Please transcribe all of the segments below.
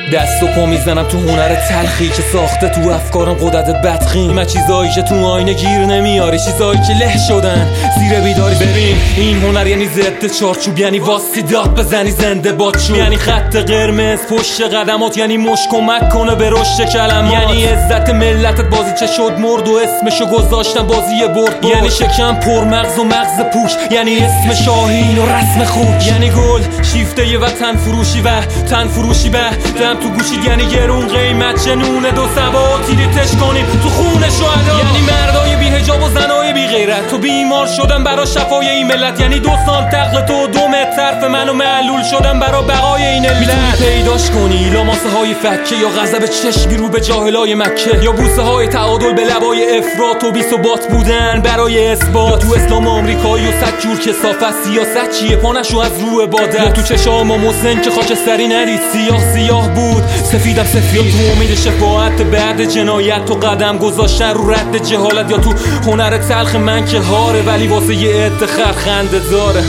دست و پا میزنم تو هنر تلخی که ساخته تو افکارم قدرت بدخیم. من چیزایی که تو آینه گیر نمیاری، چیزایی که له شدن زیر بیداری. ببین این هنر یعنی ضد چارچوب، یعنی واسی داد بزنی زنده بادشو، یعنی خط قرمز پشت قدمات، یعنی مش کمک کنه به رشد کلمات، یعنی عزت ملتت بازی چه شد مرد و اسمشو گذاشتن بازی برد. یعنی شکم پر مغز و مغز پوش، یعنی اسم شاهین و رسم خوک، یعنی گل شیفته و تن فروشی و تن فروشی به دم تو گوشی، یعنی گرون قیمت جنون دو سباتی دیتش کنیم تو خون شهدا، یعنی مردای بی حجاب و زنای بی غیرت تو بیمار شدن برا شفای این ملت، یعنی 2 سانت تقل تو 2 متر طرف منو معلول شدن برا بقای این ملت. میتونی پیداش کنی لاماسه های فکه، یا غضب چشمی رو به جاهلای مکه، یا بوسه های تعادل به لبای افراط و بی ثبات بودن برای اثبات. تو اسلام آمریکایی و صد جور کثافت، سیاست چیه پانشو از رو عبادت، یا تو چشام محسن که خاکستری ندید سیاه بود سفیدم سفید، یا تو امید شفاعت بعد جنایت تو قدم گذاشتن رو رد جهالت، یا تو هنر تلخ من که هاره ولی واسه یه ادخر خنده داره.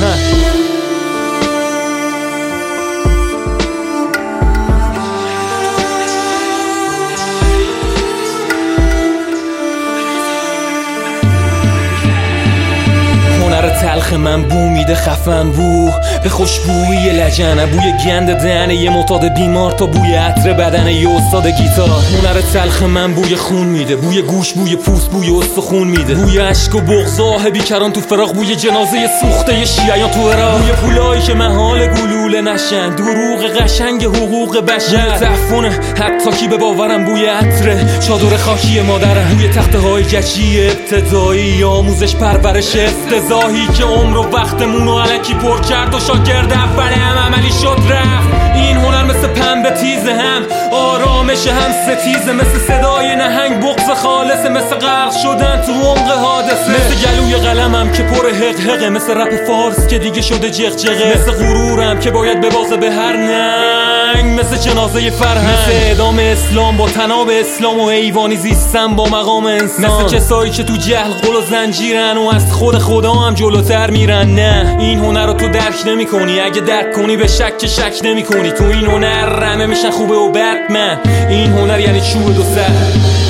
تلخ من بو میده خفن بو به خوشبویی لجنه، بوی گند دهنه یه معتاد بیمار تا بوی عطر بدن یه استاد گیتار. هنر تلخ من بوی خون میده، بوی گوش، بوی پوست، بوی استخون میده، بوی عشق و بغض بیکران تو فراق، بوی جنازه سوخته شیعیان تو عراق، بوی پولایی که محال گلوله نشن، دروغ قشنگ حقوق بشر، تعفنه حتی کی به باورم، بوی عطر چادر خاکی مادرم، بوی تخته های گچی ابتدایی، آموزش پرورش افتضاحی که عمر و وقتمون رو الکی پر کرد و شاگرد اول هم عملی شد رفت. این هنر مثل پنبه تیزه، هم آرامش هم ستیزه، مثل صدای نهنگ بغض خالصه، مثل غرق شدن تو عمق حادثه، مثل گلوی قلمم که پر حقحقه، مثل رپ فارس که دیگه شده جغجغه، مثل غرورم که باید ببازه به هر ننگ، مثل جنازه فرهنگ، مثل اعدام اسلام با تناب اسلام و حیوانی زیستن با مقام انسان، مثل کسایی که تو جهل قل و زنجیرن و از خود خدا هم جلوتر میرن. نه این هنر رو تو درک نمی کنی، اگه درک کنی به شک نمی کنی. تو این هنر همه میشن خوبه و بد، من این هنر یعنی چوب 2 سر.